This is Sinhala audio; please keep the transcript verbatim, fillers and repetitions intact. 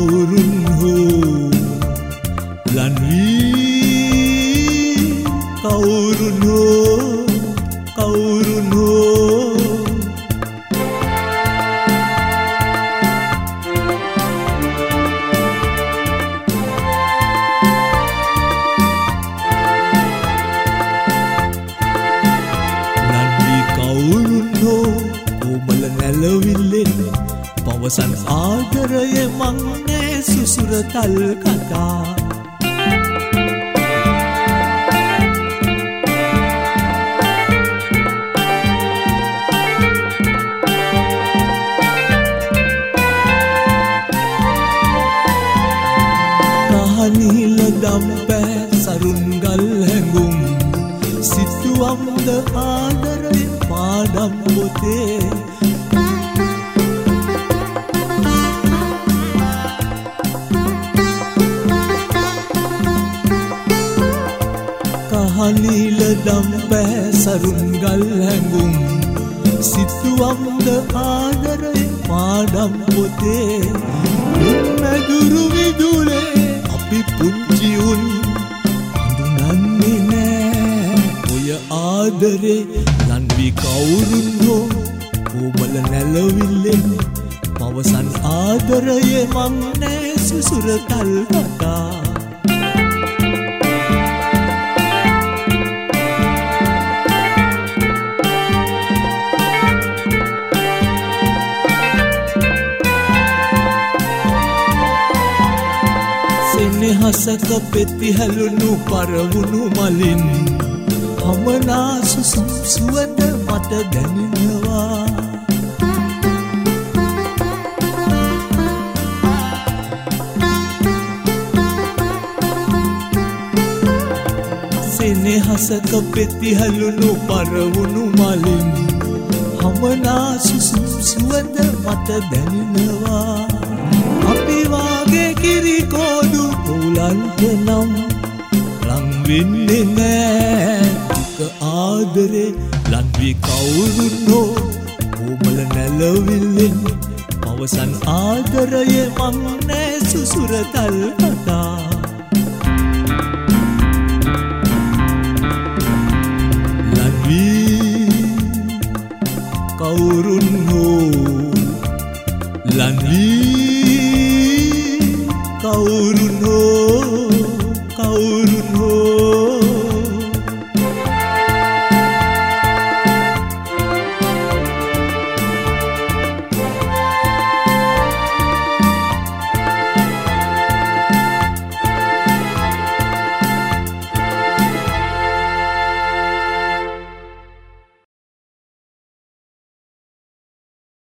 කවුරුන් හෝ ලන් වී කවුරුන් හෝ කවුරුන් හෝ ලන් වී කවුරුන් හෝ කොමල නැලවිල්ලෙන් පවසන් ආදරය මං නෑ සුසුරතල් කතා කහනිල දම්පෑ සරුන්ගල් හැඟුම් සිතුවම්ද ආදරය පාඩම් පොතේ කහනිල දම්පෑ සරුන්ගල් හැඟුම් සිතුවම්ද ආදරය පාඩම් පොතේ මැදුරු විදුලේ අපි පුංචි උන් අඳුනන්නේ නෑ ඔය ආදරේ ලන් වී කවුරුන් හෝ කොමල නැලවිල්ලෙන් පවසන් ආදරය මං නෑ සුසුරතල් කතා සෙනෙහසක පෙති හැලුණු පරවුණු මලින් හමනා සුසුම් සුවඳ මට දැනෙනවා සෙනෙහසක පෙති හැලුණු පරවුණු මලින් හමනා සුසුම් සුවඳ මට දැනෙනවා අපි වාගේ කිරිකෝඩු උලන්ට නම් ලං වෙන්නේ නෑ දුක ආදරේ ලන් වී කවුරුන් හෝ කොමල නැලවිල්ලෙන් පවසන් ආදරය මං නෑ සුසුරතල් කතා ලන් වී කවුරුන් හෝ ලන් වී